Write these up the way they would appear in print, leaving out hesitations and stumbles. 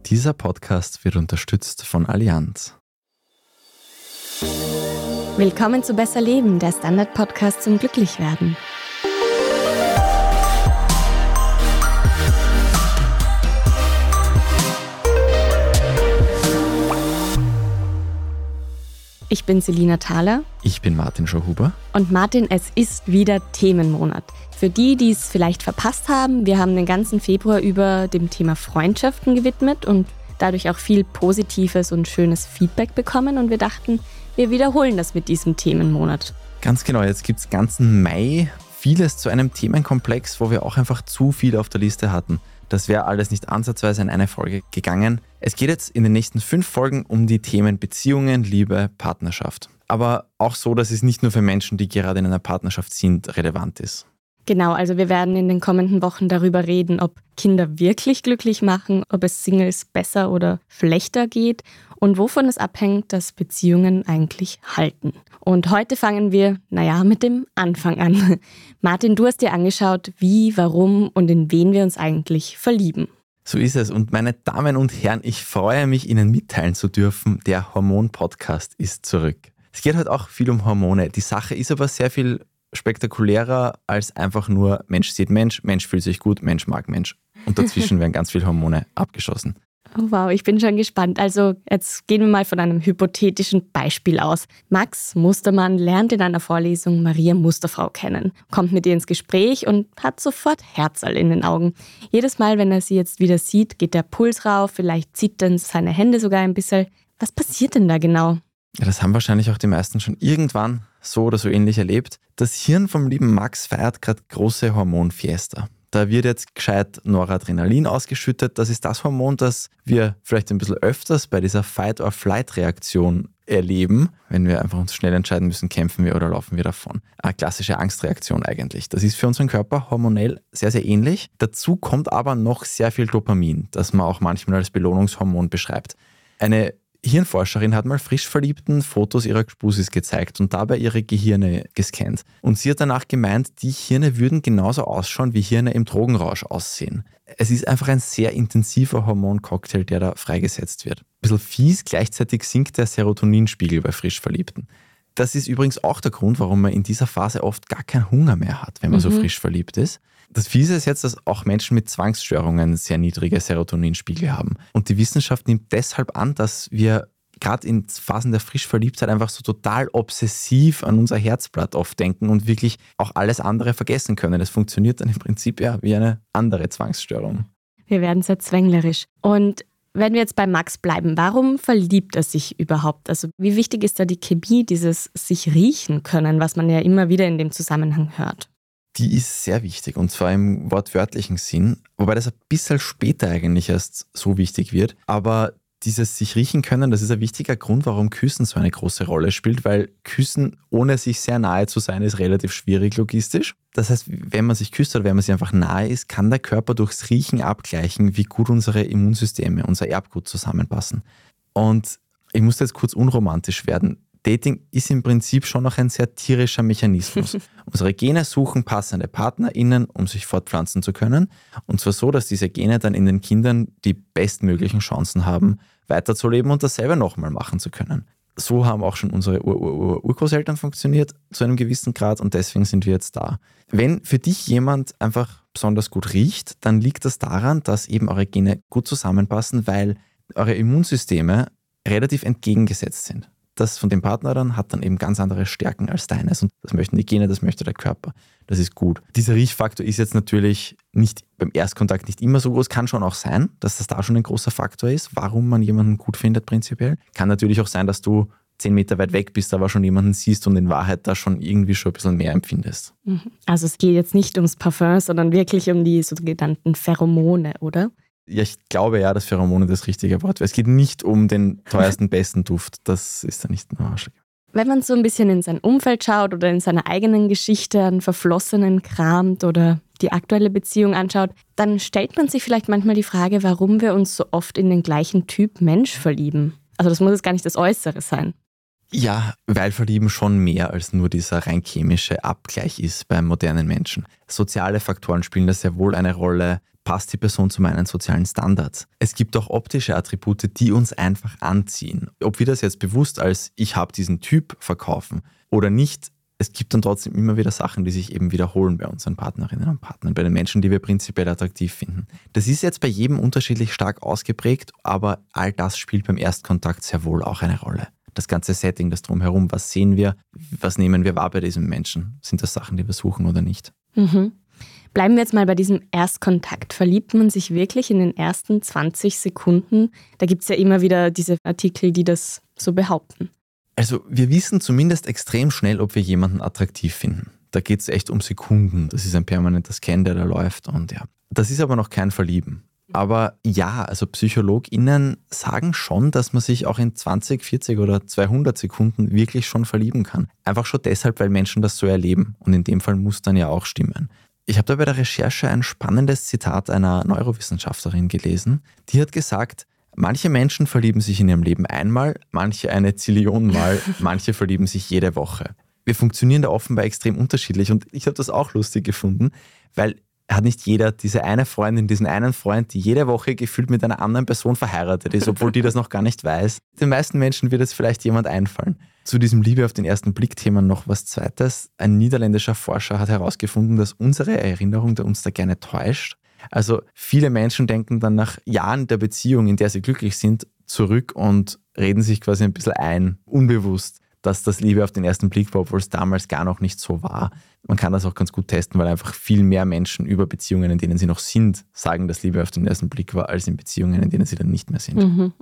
Dieser Podcast wird unterstützt von Allianz. Willkommen zu Besser Leben, der Standard-Podcast zum Glücklichwerden. Ich bin Selina Thaler. Ich bin Martin Schauhuber. Und Martin, es ist wieder Themenmonat. Für die, die es vielleicht verpasst haben, wir haben den ganzen Februar über dem Thema Freundschaften gewidmet und dadurch auch viel positives und schönes Feedback bekommen. Und wir dachten, wir wiederholen das mit diesem Themenmonat. Ganz genau, jetzt gibt es ganzen Mai vieles zu einem Themenkomplex, wo wir auch einfach zu viel auf der Liste hatten. Das wäre alles nicht ansatzweise in eine Folge gegangen. Es geht jetzt in den nächsten 5 Folgen um die Themen Beziehungen, Liebe, Partnerschaft. Aber auch so, dass es nicht nur für Menschen, die gerade in einer Partnerschaft sind, relevant ist. Genau, also wir werden in den kommenden Wochen darüber reden, ob Kinder wirklich glücklich machen, ob es Singles besser oder schlechter geht und wovon es abhängt, dass Beziehungen eigentlich halten. Und heute fangen wir, mit dem Anfang an. Martin, du hast dir angeschaut, wie, warum und in wen wir uns eigentlich verlieben. So ist es. Und meine Damen und Herren, ich freue mich, Ihnen mitteilen zu dürfen, der Hormon-Podcast ist zurück. Es geht heute auch viel um Hormone. Die Sache ist aber sehr viel spektakulärer als einfach nur Mensch sieht Mensch, Mensch fühlt sich gut, Mensch mag Mensch. Und dazwischen werden ganz viele Hormone abgeschossen. Oh wow, ich bin schon gespannt. Also jetzt gehen wir mal von einem hypothetischen Beispiel aus. Max Mustermann lernt in einer Vorlesung Maria Musterfrau kennen, kommt mit ihr ins Gespräch und hat sofort Herzerl in den Augen. Jedes Mal, wenn er sie jetzt wieder sieht, geht der Puls rauf, vielleicht zittern seine Hände sogar ein bisschen. Was passiert denn da genau? Ja, das haben wahrscheinlich auch die meisten schon irgendwann so oder so ähnlich erlebt. Das Hirn vom lieben Max feiert gerade große Hormonfiesta. Da wird jetzt gescheit Noradrenalin ausgeschüttet. Das ist das Hormon, das wir vielleicht ein bisschen öfters bei dieser Fight-or-Flight-Reaktion erleben. Wenn wir einfach uns schnell entscheiden müssen, kämpfen wir oder laufen wir davon. Eine klassische Angstreaktion eigentlich. Das ist für unseren Körper hormonell sehr, sehr ähnlich. Dazu kommt aber noch sehr viel Dopamin, das man auch manchmal als Belohnungshormon beschreibt. Eine Hirnforscherin hat mal frisch Verliebten Fotos ihrer Gspusis gezeigt und dabei ihre Gehirne gescannt. Und sie hat danach gemeint, die Hirne würden genauso ausschauen, wie Hirne im Drogenrausch aussehen. Es ist einfach ein sehr intensiver Hormoncocktail, der da freigesetzt wird. Ein bisschen fies, gleichzeitig sinkt der Serotoninspiegel bei frisch Verliebten. Das ist übrigens auch der Grund, warum man in dieser Phase oft gar keinen Hunger mehr hat, wenn man so frisch verliebt ist. Das Fiese ist jetzt, dass auch Menschen mit Zwangsstörungen sehr niedrige Serotoninspiegel haben. Und die Wissenschaft nimmt deshalb an, dass wir gerade in Phasen der Frischverliebtheit einfach so total obsessiv an unser Herzblatt oft denken und wirklich auch alles andere vergessen können. Das funktioniert dann im Prinzip ja wie eine andere Zwangsstörung. Wir werden sehr zwänglerisch. Und wenn wir jetzt bei Max bleiben, warum verliebt er sich überhaupt? Also wie wichtig ist da die Chemie, dieses sich riechen können, was man ja immer wieder in dem Zusammenhang hört? Die ist sehr wichtig und zwar im wortwörtlichen Sinn, wobei das ein bisschen später eigentlich erst so wichtig wird. Aber dieses sich riechen können, das ist ein wichtiger Grund, warum Küssen so eine große Rolle spielt, weil Küssen ohne sich sehr nahe zu sein ist relativ schwierig logistisch. Das heißt, wenn man sich küsst oder wenn man sich einfach nahe ist, kann der Körper durchs Riechen abgleichen, wie gut unsere Immunsysteme, unser Erbgut zusammenpassen. Und ich muss jetzt kurz unromantisch werden. Dating ist im Prinzip schon noch ein sehr tierischer Mechanismus. Unsere Gene suchen passende PartnerInnen, um sich fortpflanzen zu können. Und zwar so, dass diese Gene dann in den Kindern die bestmöglichen Chancen haben, weiterzuleben und dasselbe nochmal machen zu können. So haben auch schon unsere Urgroßeltern funktioniert zu einem gewissen Grad und deswegen sind wir jetzt da. Wenn für dich jemand einfach besonders gut riecht, dann liegt das daran, dass eben eure Gene gut zusammenpassen, weil eure Immunsysteme relativ entgegengesetzt sind. Das von dem Partner dann hat dann eben ganz andere Stärken als deines und das möchten die Gene, das möchte der Körper. Das ist gut. Dieser Riechfaktor ist jetzt natürlich nicht beim Erstkontakt nicht immer so groß, kann schon auch sein, dass das da schon ein großer Faktor ist, warum man jemanden gut findet prinzipiell. Kann natürlich auch sein, dass du 10 Meter weit weg bist, aber schon jemanden siehst und in Wahrheit da schon irgendwie schon ein bisschen mehr empfindest. Also es geht jetzt nicht ums Parfum, sondern wirklich um die sogenannten Pheromone, oder? Ja, ich glaube ja, dass Pheromone das richtige Wort wäre. Es geht nicht um den teuersten, besten Duft. Das ist da nicht nur Arschig. Wenn man so ein bisschen in sein Umfeld schaut oder in seiner eigenen Geschichte an Verflossenen kramt oder die aktuelle Beziehung anschaut, dann stellt man sich vielleicht manchmal die Frage, warum wir uns so oft in den gleichen Typ Mensch verlieben. Also das muss jetzt gar nicht das Äußere sein. Ja, weil Verlieben schon mehr als nur dieser rein chemische Abgleich ist beim modernen Menschen. Soziale Faktoren spielen da sehr wohl eine Rolle. Passt die Person zu meinen sozialen Standards? Es gibt auch optische Attribute, die uns einfach anziehen. Ob wir das jetzt bewusst als ich habe diesen Typ verkaufen oder nicht, es gibt dann trotzdem immer wieder Sachen, die sich eben wiederholen bei unseren Partnerinnen und Partnern, bei den Menschen, die wir prinzipiell attraktiv finden. Das ist jetzt bei jedem unterschiedlich stark ausgeprägt, aber all das spielt beim Erstkontakt sehr wohl auch eine Rolle. Das ganze Setting, das Drumherum, was sehen wir, was nehmen wir wahr bei diesem Menschen? Sind das Sachen, die wir suchen oder nicht? Mhm. Bleiben wir jetzt mal bei diesem Erstkontakt. Verliebt man sich wirklich in den ersten 20 Sekunden? Da gibt es ja immer wieder diese Artikel, die das so behaupten. Also wir wissen zumindest extrem schnell, ob wir jemanden attraktiv finden. Da geht es echt um Sekunden. Das ist ein permanenter Scan, der da läuft. Und ja, das ist aber noch kein Verlieben. Aber ja, also PsychologInnen sagen schon, dass man sich auch in 20, 40 oder 200 Sekunden wirklich schon verlieben kann. Einfach schon deshalb, weil Menschen das so erleben. Und in dem Fall muss dann ja auch stimmen. Ich habe da bei der Recherche ein spannendes Zitat einer Neurowissenschaftlerin gelesen. Die hat gesagt, manche Menschen verlieben sich in ihrem Leben einmal, manche eine Zillion Mal, manche verlieben sich jede Woche. Wir funktionieren da offenbar extrem unterschiedlich und ich habe das auch lustig gefunden, weil hat nicht jeder diese eine Freundin, diesen einen Freund, die jede Woche gefühlt mit einer anderen Person verheiratet ist, obwohl die das noch gar nicht weiß. Den meisten Menschen wird jetzt vielleicht jemand einfallen. Zu diesem Liebe auf den ersten Blick-Thema noch was Zweites. Ein niederländischer Forscher hat herausgefunden, dass unsere Erinnerung uns da gerne täuscht. Also viele Menschen denken dann nach Jahren der Beziehung, in der sie glücklich sind, zurück und reden sich quasi ein bisschen ein, unbewusst, dass das Liebe auf den ersten Blick war, obwohl es damals gar noch nicht so war. Man kann das auch ganz gut testen, weil einfach viel mehr Menschen über Beziehungen, in denen sie noch sind, sagen, dass Liebe auf den ersten Blick war, als in Beziehungen, in denen sie dann nicht mehr sind.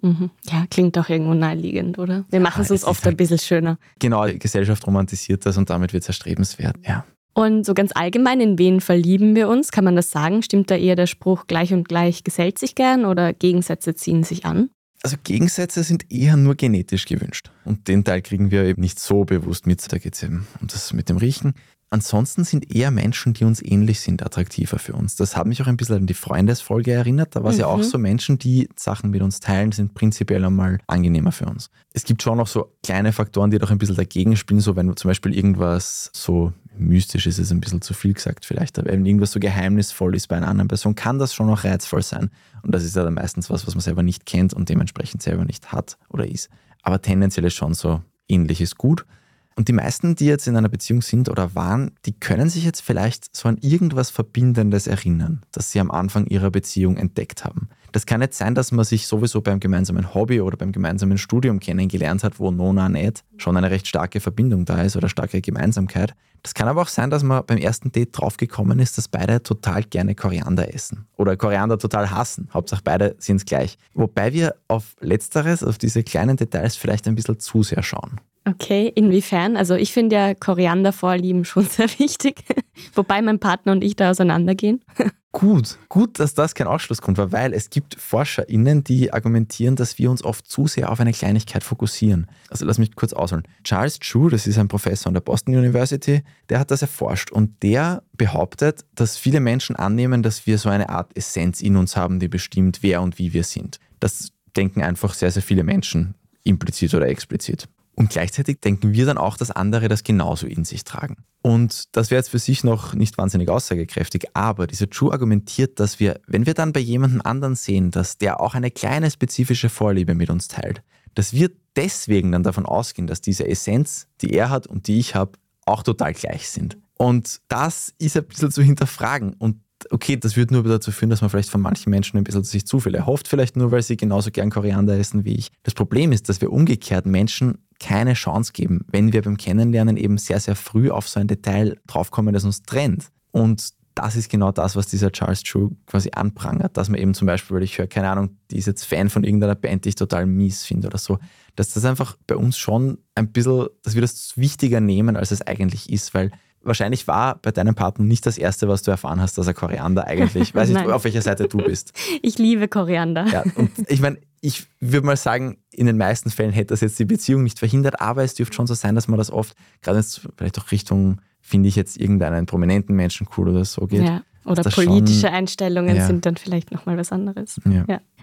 Ja, klingt doch irgendwo naheliegend, oder? Wir machen es uns oft ein bisschen schöner. Genau, die Gesellschaft romantisiert das und damit wird es erstrebenswert, ja. Und so ganz allgemein, in wen verlieben wir uns? Kann man das sagen? Stimmt da eher der Spruch, gleich und gleich gesellt sich gern oder Gegensätze ziehen sich an? Also Gegensätze sind eher nur genetisch gewünscht. Und den Teil kriegen wir eben nicht so bewusst mit. Da geht es eben um das mit dem Riechen. Ansonsten sind eher Menschen, die uns ähnlich sind, attraktiver für uns. Das hat mich auch ein bisschen an die Freundesfolge erinnert. Da war es ja auch so, Menschen, die Sachen mit uns teilen, sind prinzipiell einmal angenehmer für uns. Es gibt schon noch so kleine Faktoren, die doch ein bisschen dagegen spielen. So wenn zum Beispiel irgendwas so mystisch ist, ist ein bisschen zu viel gesagt vielleicht. Aber wenn irgendwas so geheimnisvoll ist bei einer anderen Person, kann das schon auch reizvoll sein. Und das ist ja dann meistens was man selber nicht kennt und dementsprechend selber nicht hat oder ist. Aber tendenziell ist schon so, ähnlich ist gut. Und die meisten, die jetzt in einer Beziehung sind oder waren, die können sich jetzt vielleicht so an irgendwas Verbindendes erinnern, das sie am Anfang ihrer Beziehung entdeckt haben. Das kann jetzt sein, dass man sich sowieso beim gemeinsamen Hobby oder beim gemeinsamen Studium kennengelernt hat, wo nona nicht schon eine recht starke Verbindung da ist oder starke Gemeinsamkeit. Das kann aber auch sein, dass man beim ersten Date draufgekommen ist, dass beide total gerne Koriander essen oder Koriander total hassen. Hauptsache beide sind es gleich. Wobei wir auf Letzteres, auf diese kleinen Details vielleicht ein bisschen zu sehr schauen. Okay, inwiefern? Also ich finde ja Koriandervorlieben schon sehr wichtig, wobei mein Partner und ich da auseinandergehen. Gut, dass das kein Ausschlussgrund war, weil es gibt ForscherInnen, die argumentieren, dass wir uns oft zu sehr auf eine Kleinigkeit fokussieren. Also lass mich kurz ausholen. Charles Chu, das ist ein Professor an der Boston University, der hat das erforscht und der behauptet, dass viele Menschen annehmen, dass wir so eine Art Essenz in uns haben, die bestimmt, wer und wie wir sind. Das denken einfach sehr, sehr viele Menschen, implizit oder explizit. Und gleichzeitig denken wir dann auch, dass andere das genauso in sich tragen. Und das wäre jetzt für sich noch nicht wahnsinnig aussagekräftig, aber dieser Chu argumentiert, dass wir, wenn wir dann bei jemandem anderen sehen, dass der auch eine kleine spezifische Vorliebe mit uns teilt, dass wir deswegen dann davon ausgehen, dass diese Essenz, die er hat und die ich habe, auch total gleich sind. Und das ist ein bisschen zu hinterfragen. Und okay, das würde nur dazu führen, dass man vielleicht von manchen Menschen ein bisschen sich zu viel erhofft, vielleicht nur, weil sie genauso gern Koriander essen wie ich. Das Problem ist, dass wir umgekehrt Menschen keine Chance geben, wenn wir beim Kennenlernen eben sehr, sehr früh auf so ein Detail draufkommen, das uns trennt. Und das ist genau das, was dieser Charles Chu quasi anprangert, dass man eben zum Beispiel, weil ich höre, keine Ahnung, die ist jetzt Fan von irgendeiner Band, die ich total mies finde oder so, dass das einfach bei uns schon ein bisschen, dass wir das wichtiger nehmen, als es eigentlich ist, weil wahrscheinlich war bei deinem Partner nicht das Erste, was du erfahren hast, dass er Koriander eigentlich, weiß nicht, auf welcher Seite du bist. Ich liebe Koriander. Ja, und ich meine, ich würde mal sagen, in den meisten Fällen hätte das jetzt die Beziehung nicht verhindert, aber es dürfte schon so sein, dass man das oft, gerade jetzt vielleicht auch Richtung, finde ich jetzt irgendeinen prominenten Menschen cool oder so geht. Ja, oder politische Einstellungen sind dann vielleicht nochmal was anderes. Ja.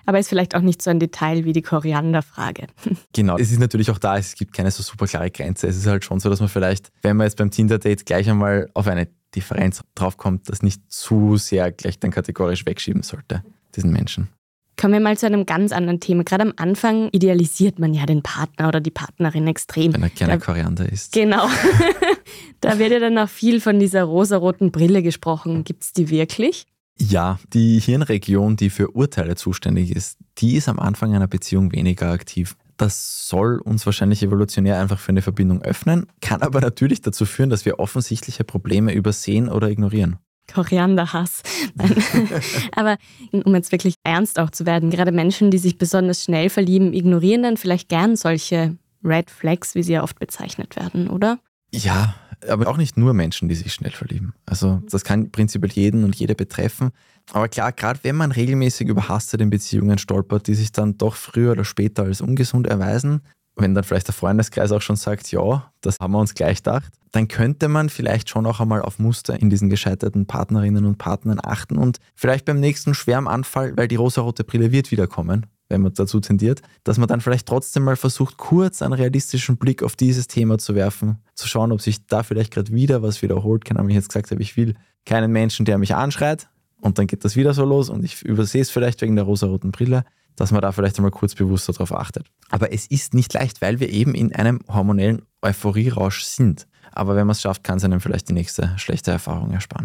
aber ist vielleicht auch nicht so ein Detail wie die Korianderfrage. Genau, es ist natürlich auch da, es gibt keine so super klare Grenze. Es ist halt schon so, dass man vielleicht, wenn man jetzt beim Tinder-Date gleich einmal auf eine Differenz draufkommt, das nicht zu sehr gleich dann kategorisch wegschieben sollte, diesen Menschen. Kommen wir mal zu einem ganz anderen Thema. Gerade am Anfang idealisiert man ja den Partner oder die Partnerin extrem. Wenn er gerne Koriander isst. Genau. Da wird ja dann auch viel von dieser rosaroten Brille gesprochen. Gibt es die wirklich? Ja, die Hirnregion, die für Urteile zuständig ist, die ist am Anfang einer Beziehung weniger aktiv. Das soll uns wahrscheinlich evolutionär einfach für eine Verbindung öffnen, kann aber natürlich dazu führen, dass wir offensichtliche Probleme übersehen oder ignorieren. Korianderhass. Aber um jetzt wirklich ernst auch zu werden, gerade Menschen, die sich besonders schnell verlieben, ignorieren dann vielleicht gern solche Red Flags, wie sie ja oft bezeichnet werden, oder? Ja, aber auch nicht nur Menschen, die sich schnell verlieben. Also das kann prinzipiell jeden und jede betreffen. Aber klar, gerade wenn man regelmäßig überhastet in Beziehungen stolpert, die sich dann doch früher oder später als ungesund erweisen, wenn dann vielleicht der Freundeskreis auch schon sagt, ja, das haben wir uns gleich gedacht, dann könnte man vielleicht schon auch einmal auf Muster in diesen gescheiterten Partnerinnen und Partnern achten und vielleicht beim nächsten Schwärmanfall, weil die rosarote Brille wird wiederkommen, wenn man dazu tendiert, dass man dann vielleicht trotzdem mal versucht, kurz einen realistischen Blick auf dieses Thema zu werfen, zu schauen, ob sich da vielleicht gerade wieder was wiederholt. Keine Ahnung, wenn ich jetzt gesagt habe, ich will keinen Menschen, der mich anschreit und dann geht das wieder so los und ich übersehe es vielleicht wegen der rosaroten Brille, dass man da vielleicht einmal kurz bewusster darauf achtet. Aber es ist nicht leicht, weil wir eben in einem hormonellen Euphorierausch sind. Aber wenn man es schafft, kann es einem vielleicht die nächste schlechte Erfahrung ersparen.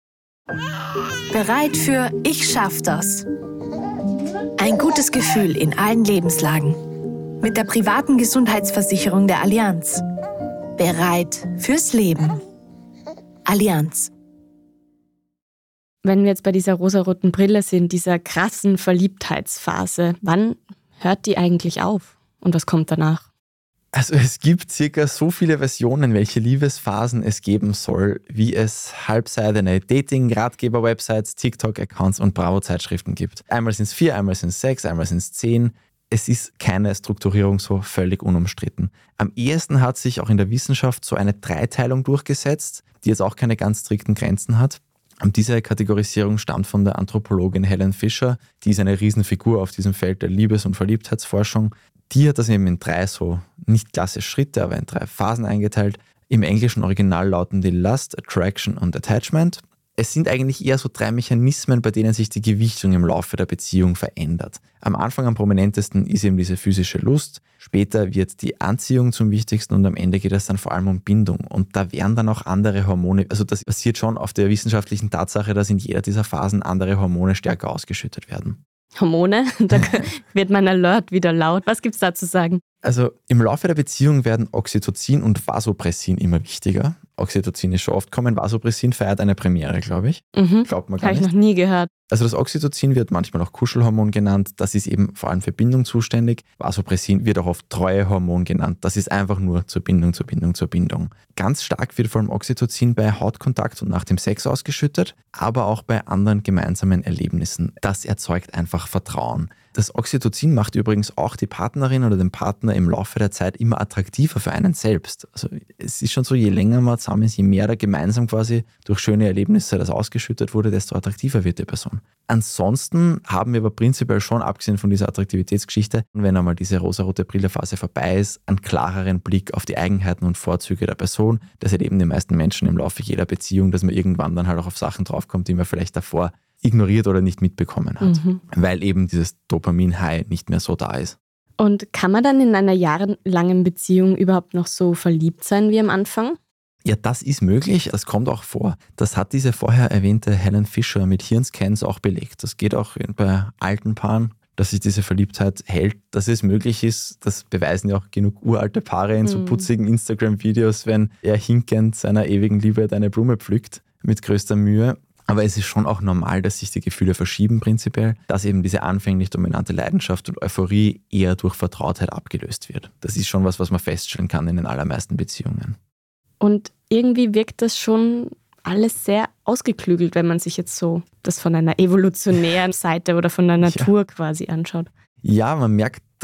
Bereit für Ich schaff das. Ein gutes Gefühl in allen Lebenslagen. Mit der privaten Gesundheitsversicherung der Allianz. Bereit fürs Leben. Allianz. Wenn wir jetzt bei dieser rosaroten Brille sind, dieser krassen Verliebtheitsphase, wann hört die eigentlich auf? Und was kommt danach? Also es gibt circa so viele Versionen, welche Liebesphasen es geben soll, wie es halbseidene Dating-Ratgeber-Websites, TikTok-Accounts und Bravo-Zeitschriften gibt. Einmal sind es 4, einmal sind es 6, einmal sind es 10. Es ist keine Strukturierung so völlig unumstritten. Am ehesten hat sich auch in der Wissenschaft so eine Dreiteilung durchgesetzt, die jetzt auch keine ganz strikten Grenzen hat. Und diese Kategorisierung stammt von der Anthropologin Helen Fisher, die ist eine Riesenfigur auf diesem Feld der Liebes- und Verliebtheitsforschung. Die hat das eben in 3 so nicht klassisch Schritte, aber in 3 Phasen eingeteilt. Im englischen Original lauten die Lust, Attraction und Attachment. Es sind eigentlich eher so 3 Mechanismen, bei denen sich die Gewichtung im Laufe der Beziehung verändert. Am Anfang am prominentesten ist eben diese physische Lust, später wird die Anziehung zum wichtigsten und am Ende geht es dann vor allem um Bindung. Und da werden dann auch andere Hormone, also das basiert schon auf der wissenschaftlichen Tatsache, dass in jeder dieser Phasen andere Hormone stärker ausgeschüttet werden. Hormone, da wird mein Alert wieder laut. Was gibt's da zu sagen? Also im Laufe der Beziehung werden Oxytocin und Vasopressin immer wichtiger. Oxytocin ist schon oft kommen, Vasopressin feiert eine Premiere, glaube ich. Glaubt man gar nicht. Habe ich noch nie gehört. Also das Oxytocin wird manchmal auch Kuschelhormon genannt. Das ist eben vor allem für Bindung zuständig. Vasopressin wird auch oft Treuehormon genannt. Das ist einfach nur zur Bindung, zur Bindung, zur Bindung. Ganz stark wird vor allem Oxytocin bei Hautkontakt und nach dem Sex ausgeschüttet, aber auch bei anderen gemeinsamen Erlebnissen. Das erzeugt einfach Vertrauen. Das Oxytocin macht übrigens auch die Partnerin oder den Partner im Laufe der Zeit immer attraktiver für einen selbst. Also es ist schon so, je länger man zusammen ist, je mehr da gemeinsam quasi durch schöne Erlebnisse das ausgeschüttet wurde, desto attraktiver wird die Person. Ansonsten haben wir aber prinzipiell schon, abgesehen von dieser Attraktivitätsgeschichte, wenn einmal diese rosarote Brille-Phase vorbei ist, einen klareren Blick auf die Eigenheiten und Vorzüge der Person. Das erleben die meisten Menschen im Laufe jeder Beziehung, dass man irgendwann dann halt auch auf Sachen draufkommt, die man vielleicht davor ignoriert oder nicht mitbekommen hat, weil eben dieses Dopamin-High nicht mehr so da ist. Und kann man dann in einer jahrelangen Beziehung überhaupt noch so verliebt sein wie am Anfang? Ja, das ist möglich. Das kommt auch vor. Das hat diese vorher erwähnte Helen Fisher mit Hirnscans auch belegt. Das geht auch bei alten Paaren, dass sich diese Verliebtheit hält. Dass es möglich ist, das beweisen ja auch genug uralte Paare in so putzigen Instagram-Videos, wenn er hinkend seiner ewigen Liebe eine Blume pflückt mit größter Mühe. Aber es ist schon auch normal, dass sich die Gefühle verschieben prinzipiell, dass eben diese anfänglich dominante Leidenschaft und Euphorie eher durch Vertrautheit abgelöst wird. Das ist schon was man feststellen kann in den allermeisten Beziehungen. Und irgendwie wirkt das schon alles sehr ausgeklügelt, wenn man sich jetzt so das von einer evolutionären Seite oder von der Natur quasi anschaut. Ja, man merkt,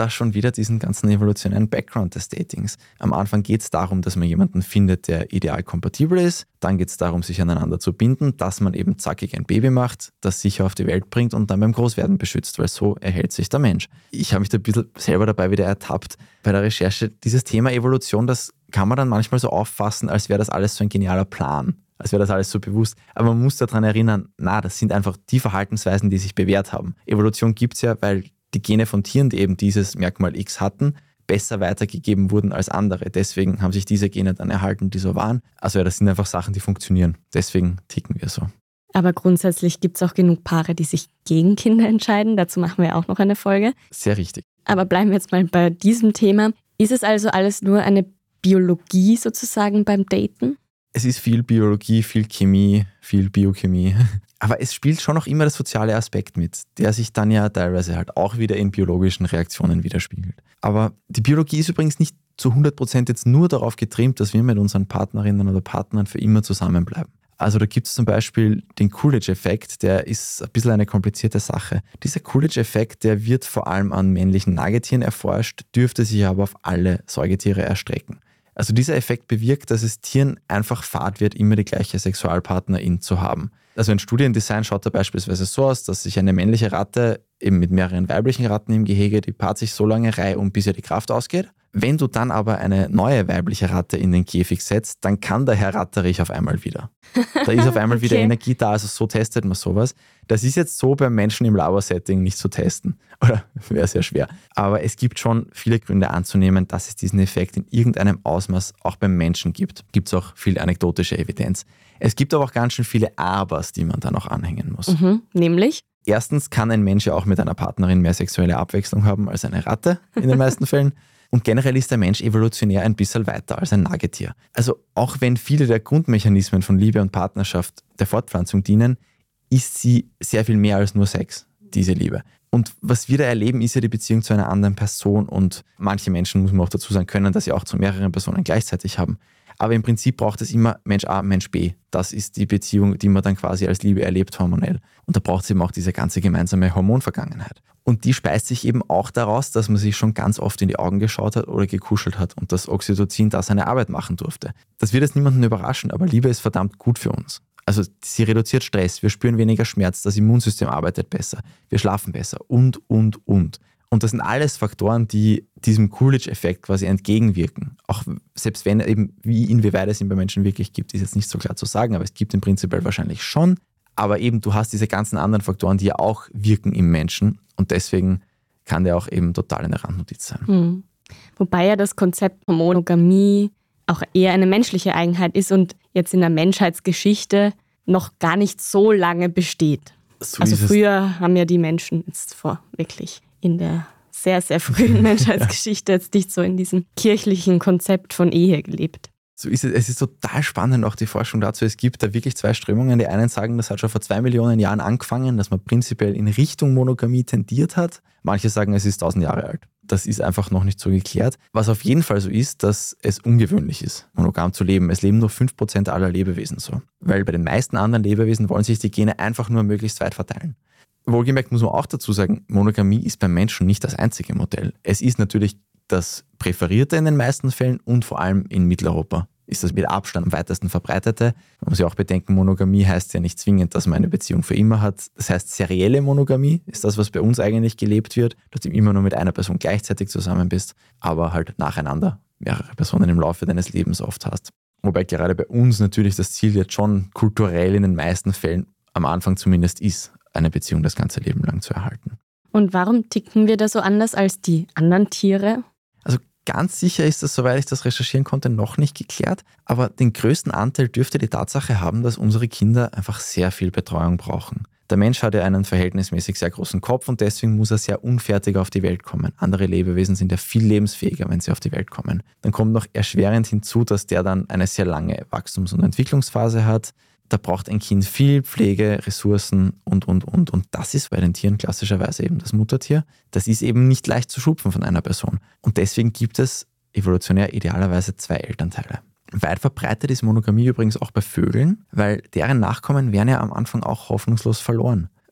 da schon wieder diesen ganzen evolutionären Background des Datings. Am Anfang geht es darum, dass man jemanden findet, der ideal kompatibel ist. Dann geht es darum, sich aneinander zu binden, dass man eben zackig ein Baby macht, das sicher auf die Welt bringt und dann beim Großwerden beschützt, weil so erhält sich der Mensch. Ich habe mich da ein bisschen selber dabei wieder ertappt bei der Recherche. Dieses Thema Evolution, das kann man dann manchmal so auffassen, als wäre das alles so ein genialer Plan. Als wäre das alles so bewusst. Aber man muss daran erinnern, das sind einfach die Verhaltensweisen, die sich bewährt haben. Evolution gibt es ja, weil die Gene von Tieren, die eben dieses Merkmal X hatten, besser weitergegeben wurden als andere. Deswegen haben sich diese Gene dann erhalten, die so waren. Also ja, das sind einfach Sachen, die funktionieren. Deswegen ticken wir so. Aber grundsätzlich gibt es auch genug Paare, die sich gegen Kinder entscheiden. Dazu machen wir auch noch eine Folge. Sehr richtig. Aber bleiben wir jetzt mal bei diesem Thema. Ist es also alles nur eine Biologie sozusagen beim Daten? Es ist viel Biologie, viel Chemie, viel Biochemie. Aber es spielt schon noch immer der soziale Aspekt mit, der sich dann ja teilweise halt auch wieder in biologischen Reaktionen widerspiegelt. Aber die Biologie ist übrigens nicht zu 100% jetzt nur darauf getrimmt, dass wir mit unseren Partnerinnen oder Partnern für immer zusammenbleiben. Also da gibt es zum Beispiel den Coolidge-Effekt, der ist ein bisschen eine komplizierte Sache. Dieser Coolidge-Effekt, der wird vor allem an männlichen Nagetieren erforscht, dürfte sich aber auf alle Säugetiere erstrecken. Also dieser Effekt bewirkt, dass es Tieren einfach fad wird, immer die gleiche Sexualpartnerin zu haben. Also ein Studiendesign schaut da beispielsweise so aus, dass sich eine männliche Ratte eben mit mehreren weiblichen Ratten im Gehege, die paart sich so lange reihum, bis ihr die Kraft ausgeht. Wenn du dann aber eine neue weibliche Ratte in den Käfig setzt, dann kann der Herr Ratterich auf einmal wieder. Da ist auf einmal wieder Energie da, also so testet man sowas. Das ist jetzt so beim Menschen im Laborsetting nicht zu testen. Oder wäre sehr schwer. Aber es gibt schon viele Gründe anzunehmen, dass es diesen Effekt in irgendeinem Ausmaß auch beim Menschen gibt. Gibt es auch viel anekdotische Evidenz. Es gibt aber auch ganz schön viele Abers, die man dann auch anhängen muss. Nämlich? Erstens kann ein Mensch ja auch mit einer Partnerin mehr sexuelle Abwechslung haben als eine Ratte in den meisten Fällen. Und generell ist der Mensch evolutionär ein bisschen weiter als ein Nagetier. Also auch wenn viele der Grundmechanismen von Liebe und Partnerschaft der Fortpflanzung dienen, ist sie sehr viel mehr als nur Sex, diese Liebe. Und was wir da erleben, ist ja die Beziehung zu einer anderen Person. Und manche Menschen, muss man auch dazu sagen, können das ja auch zu mehreren Personen gleichzeitig haben. Aber im Prinzip braucht es immer Mensch A, Mensch B. Das ist die Beziehung, die man dann quasi als Liebe erlebt, hormonell. Und da braucht es eben auch diese ganze gemeinsame Hormonvergangenheit. Und die speist sich eben auch daraus, dass man sich schon ganz oft in die Augen geschaut hat oder gekuschelt hat und das Oxytocin da seine Arbeit machen durfte. Das wird jetzt niemanden überraschen, aber Liebe ist verdammt gut für uns. Also sie reduziert Stress, wir spüren weniger Schmerz, das Immunsystem arbeitet besser, wir schlafen besser und. Und das sind alles Faktoren, die diesem Coolidge-Effekt quasi entgegenwirken. Auch selbst wenn eben, inwieweit es ihn bei Menschen wirklich gibt, ist jetzt nicht so klar zu sagen, aber es gibt ihn prinzipiell wahrscheinlich schon. Aber eben, du hast diese ganzen anderen Faktoren, die ja auch wirken im Menschen und deswegen kann der auch eben total eine Randnotiz sein. Wobei ja das Konzept von Monogamie auch eher eine menschliche Eigenheit ist und jetzt in der Menschheitsgeschichte noch gar nicht so lange besteht. So also früher haben ja die Menschen jetzt wirklich in der sehr, sehr frühen Menschheitsgeschichte jetzt nicht so in diesem kirchlichen Konzept von Ehe gelebt. So ist es. Es ist total spannend, auch die Forschung dazu. Es gibt da wirklich zwei Strömungen. Die einen sagen, das hat schon vor 2 Millionen Jahren angefangen, dass man prinzipiell in Richtung Monogamie tendiert hat. Manche sagen, es ist 1000 Jahre alt. Das ist einfach noch nicht so geklärt. Was auf jeden Fall so ist, dass es ungewöhnlich ist, monogam zu leben. Es leben nur 5% aller Lebewesen so. Weil bei den meisten anderen Lebewesen wollen sich die Gene einfach nur möglichst weit verteilen. Wohlgemerkt muss man auch dazu sagen, Monogamie ist beim Menschen nicht das einzige Modell. Es ist natürlich das Präferierte in den meisten Fällen und vor allem in Mitteleuropa ist das mit Abstand am weitesten verbreitete. Man muss ja auch bedenken, Monogamie heißt ja nicht zwingend, dass man eine Beziehung für immer hat. Das heißt, serielle Monogamie ist das, was bei uns eigentlich gelebt wird, dass du immer nur mit einer Person gleichzeitig zusammen bist, aber halt nacheinander mehrere Personen im Laufe deines Lebens oft hast. Wobei gerade bei uns natürlich das Ziel jetzt schon kulturell in den meisten Fällen am Anfang zumindest ist, eine Beziehung das ganze Leben lang zu erhalten. Und warum ticken wir da so anders als die anderen Tiere? Also ganz sicher ist das, soweit ich das recherchieren konnte, noch nicht geklärt. Aber den größten Anteil dürfte die Tatsache haben, dass unsere Kinder einfach sehr viel Betreuung brauchen. Der Mensch hat ja einen verhältnismäßig sehr großen Kopf und deswegen muss er sehr unfertig auf die Welt kommen. Andere Lebewesen sind ja viel lebensfähiger, wenn sie auf die Welt kommen. Dann kommt noch erschwerend hinzu, dass der dann eine sehr lange Wachstums- und Entwicklungsphase hat. Da braucht ein Kind viel Pflege, Ressourcen und. Und das ist bei den Tieren klassischerweise eben das Muttertier. Das ist eben nicht leicht zu schupfen von einer Person. Und deswegen gibt es evolutionär idealerweise 2 Elternteile. Weit verbreitet ist Monogamie übrigens auch bei Vögeln, weil deren Nachkommen werden ja am Anfang auch hoffnungslos verloren.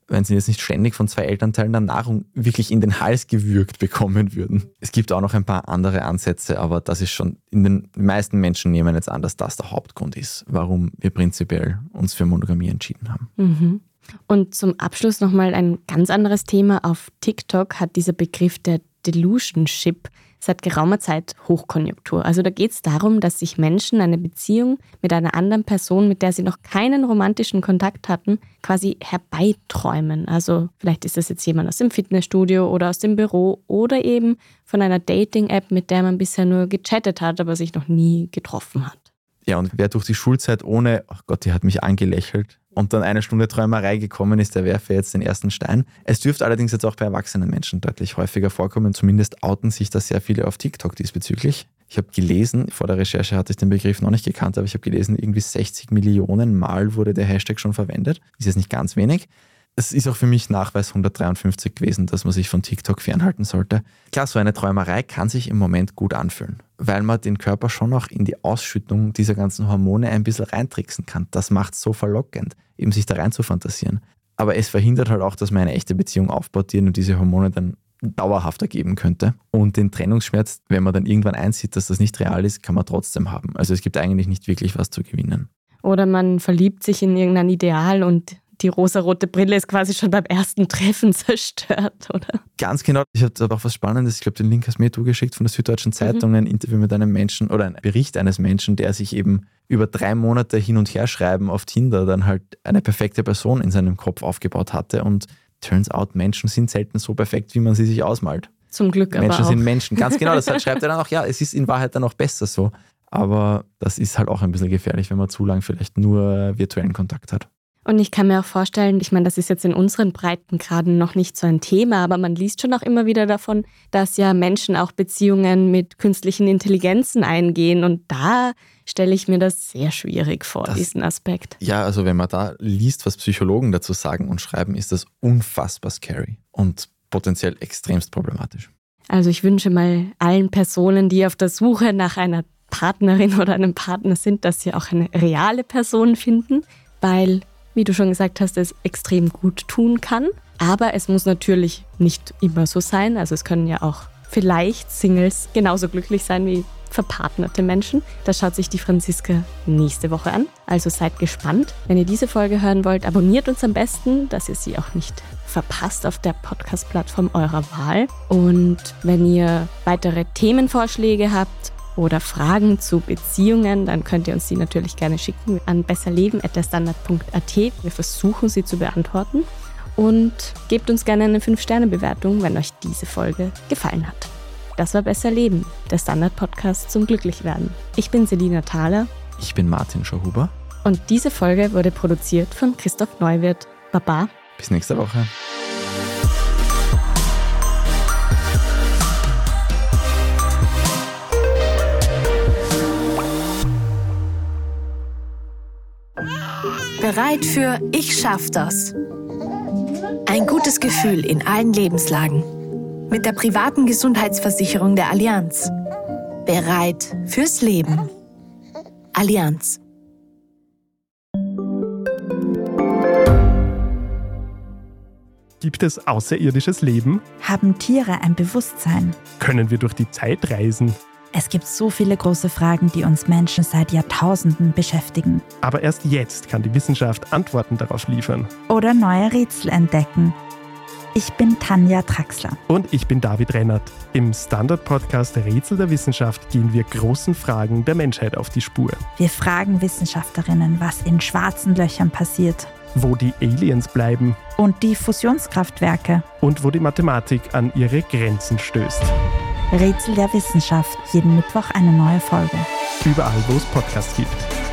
wenn sie jetzt nicht ständig von 2 Elternteilen der Nahrung wirklich in den Hals gewürgt bekommen würden. Es gibt auch noch ein paar andere Ansätze, aber das ist schon, in den meisten Menschen nehmen jetzt an, dass das der Hauptgrund ist, warum wir prinzipiell uns für Monogamie entschieden haben. Mhm. Und zum Abschluss nochmal ein ganz anderes Thema. Auf TikTok hat dieser Begriff der Delusionship seit geraumer Zeit Hochkonjunktur. Also da geht es darum, dass sich Menschen eine Beziehung mit einer anderen Person, mit der sie noch keinen romantischen Kontakt hatten, quasi herbeiträumen. Also vielleicht ist das jetzt jemand aus dem Fitnessstudio oder aus dem Büro oder eben von einer Dating-App, mit der man bisher nur gechattet hat, aber sich noch nie getroffen hat. Ja, und wer durch die Schulzeit ohne, ach Gott, die hat mich angelächelt und dann 1 Stunde Träumerei gekommen ist, der werfe jetzt den ersten Stein. Es dürfte allerdings jetzt auch bei erwachsenen Menschen deutlich häufiger vorkommen. Zumindest outen sich da sehr viele auf TikTok diesbezüglich. Ich habe gelesen, vor der Recherche hatte ich den Begriff noch nicht gekannt, aber ich habe gelesen, irgendwie 60 Millionen Mal wurde der Hashtag schon verwendet. Ist jetzt nicht ganz wenig. Es ist auch für mich Nachweis 153 gewesen, dass man sich von TikTok fernhalten sollte. Klar, so eine Träumerei kann sich im Moment gut anfühlen, weil man den Körper schon auch in die Ausschüttung dieser ganzen Hormone ein bisschen reintricksen kann. Das macht es so verlockend, eben sich da rein zu fantasieren. Aber es verhindert halt auch, dass man eine echte Beziehung aufbaut, die nur diese Hormone dann dauerhafter geben könnte. Und den Trennungsschmerz, wenn man dann irgendwann einsieht, dass das nicht real ist, kann man trotzdem haben. Also es gibt eigentlich nicht wirklich was zu gewinnen. Oder man verliebt sich in irgendein Ideal und die rosarote Brille ist quasi schon beim ersten Treffen zerstört, oder? Ganz genau. Ich habe aber auch was Spannendes, ich glaube, den Link hast mir du geschickt von der Süddeutschen Zeitung, ein Interview mit einem Menschen oder ein Bericht eines Menschen, der sich eben über 3 Monate hin und her schreiben auf Tinder dann halt eine perfekte Person in seinem Kopf aufgebaut hatte und turns out, Menschen sind selten so perfekt, wie man sie sich ausmalt. Zum Glück aber Menschen auch. sind Menschen, ganz genau. Das schreibt er dann auch, ja, es ist in Wahrheit dann auch besser so. Aber das ist halt auch ein bisschen gefährlich, wenn man zu lang vielleicht nur virtuellen Kontakt hat. Und ich kann mir auch vorstellen, ich meine, das ist jetzt in unseren Breitengraden noch nicht so ein Thema, aber man liest schon auch immer wieder davon, dass ja Menschen auch Beziehungen mit künstlichen Intelligenzen eingehen. Und da stelle ich mir das sehr schwierig vor, diesen Aspekt. Ja, also wenn man da liest, was Psychologen dazu sagen und schreiben, ist das unfassbar scary und potenziell extremst problematisch. Also ich wünsche mal allen Personen, die auf der Suche nach einer Partnerin oder einem Partner sind, dass sie auch eine reale Person finden, weil, wie du schon gesagt hast, es extrem gut tun kann. Aber es muss natürlich nicht immer so sein. Also es können ja auch vielleicht Singles genauso glücklich sein wie verpartnerte Menschen. Das schaut sich die Franziska nächste Woche an. Also seid gespannt. Wenn ihr diese Folge hören wollt, abonniert uns am besten, dass ihr sie auch nicht verpasst auf der Podcast-Plattform eurer Wahl. Und wenn ihr weitere Themenvorschläge habt oder Fragen zu Beziehungen, dann könnt ihr uns die natürlich gerne schicken an besserleben@derstandard.at. Wir versuchen sie zu beantworten. Und gebt uns gerne eine 5-Sterne-Bewertung, wenn euch diese Folge gefallen hat. Das war Besser Leben, der Standard-Podcast zum Glücklichwerden. Ich bin Selina Thaler. Ich bin Martin Schauhuber. Und diese Folge wurde produziert von Christoph Neuwirth. Baba. Bis nächste Woche. Bereit für Ich schaff das. Ein gutes Gefühl in allen Lebenslagen. Mit der privaten Gesundheitsversicherung der Allianz. Bereit fürs Leben. Allianz. Gibt es außerirdisches Leben? Haben Tiere ein Bewusstsein? Können wir durch die Zeit reisen? Es gibt so viele große Fragen, die uns Menschen seit Jahrtausenden beschäftigen. Aber erst jetzt kann die Wissenschaft Antworten darauf liefern. Oder neue Rätsel entdecken. Ich bin Tanja Traxler. Und ich bin David Rennert. Im Standard-Podcast Rätsel der Wissenschaft gehen wir großen Fragen der Menschheit auf die Spur. Wir fragen Wissenschaftlerinnen, was in schwarzen Löchern passiert. Wo die Aliens bleiben. Und die Fusionskraftwerke. Und wo die Mathematik an ihre Grenzen stößt. Rätsel der Wissenschaft. Jeden Mittwoch eine neue Folge. Überall, wo es Podcasts gibt.